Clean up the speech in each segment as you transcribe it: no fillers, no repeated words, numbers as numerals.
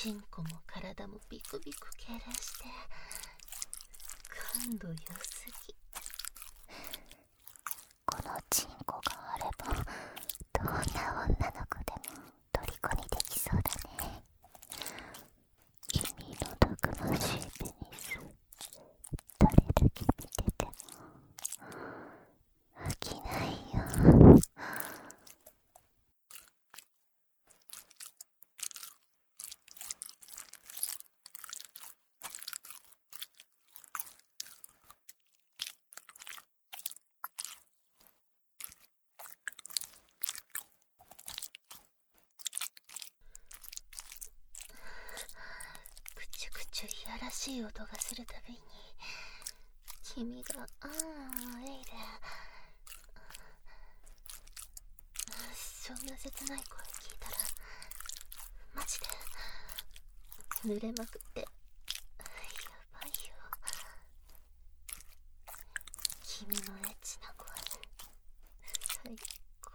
チンコも体もビクビク痙攣して感度良すぎ。 このチンコがあればどんな女の子でも虜にできそうだね。君のたくましいペニス、どれだけ見てても飽きないよ。 くちゅくちゅいやらしい音がするたびに君があーえいで、そんな切ない声聞いたらマジで濡れまくってやばいよ。君のエッチな声最高。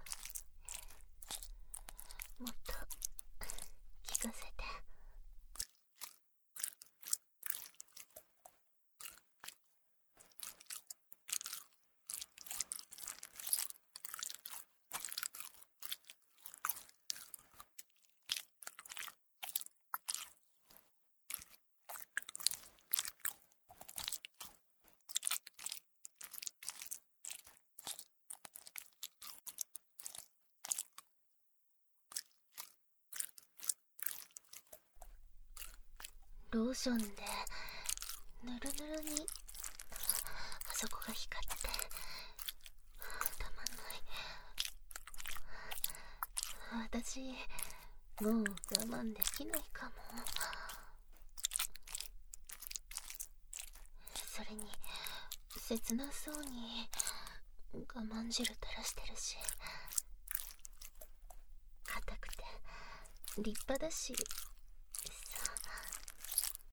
もっと聞かせて。ローションでぬるぬるにあそこが光ってたまんない。私もう我慢できないかも。それに切なそうに我慢汁垂らしてるし、硬くて立派だし